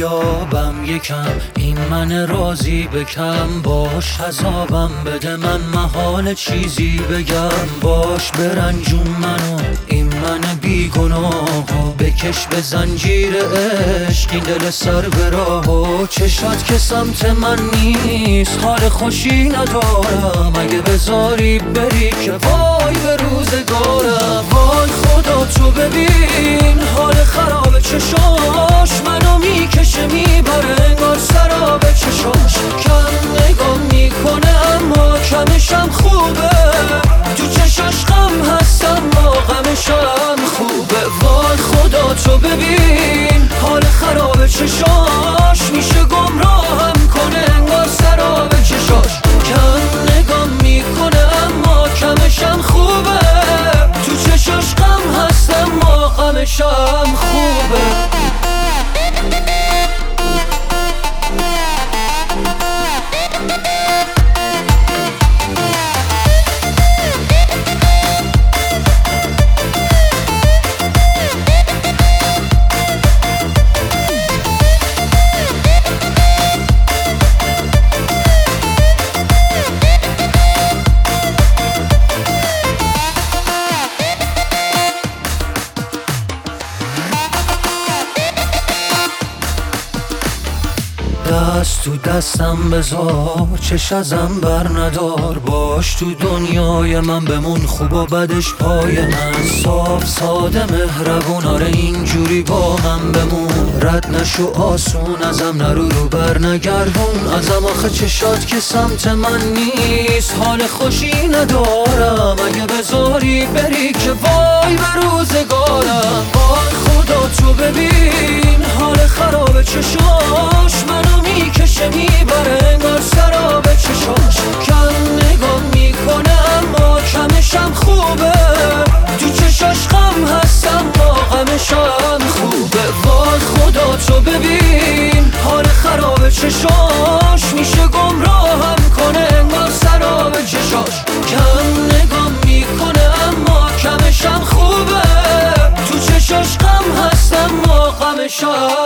بیابم یکم، این من راضی بکم. باش عذابم بده من محال چیزی بگم. باش برنجون منو این من بیگناهو، بکش به زنجیر عشق این دل سر به راهو. چشات که سمت من نیست حال خوشی ندارم، اگه بذاری بری که وای به روزگارم. وای خدا تو ببین حال خراب چشاش، منو میکشه میبره انگار سراب چشاش. کم نگاه میکنه اما کمشم خوبه، تو چشاش غم هست اما غمشم خوبه. وای خدا تو ببین حال خراب چشاش، میشه گمراهم کنه انگار سراب چشاش. کم نگاه میکنه اما کمشم خوبه، تو چشاش غم هست اما غمشم خوبه. دست تو دستم بذار، چش ازم بر ندار. باش تو دنیای من بمون، خوب و بدش پای من. صاف ساده مهربون، آره اینجوری با من بمون. رد نشو آسون ازم، نرو رو بر نگردون ازم. آخه چشات که سمت من نیست حال خوشی ندارم، اگه بذاری بری که وای به روزگارم. وای خدا تو ببین حال خراب چشاش، منو میکشه میبره انگار سراب چشاش. کم نگاه میکنه اما کمشم خوبه، تو چشاش غم هست اما غمشم خوبه. وای خدا تو ببین حال خراب چشاش، میشه گمراهم کنه انگار سراب چشاش. کم نگاه میکنه اما کمشم خوبه، تو چشاش غم هست اما غمشم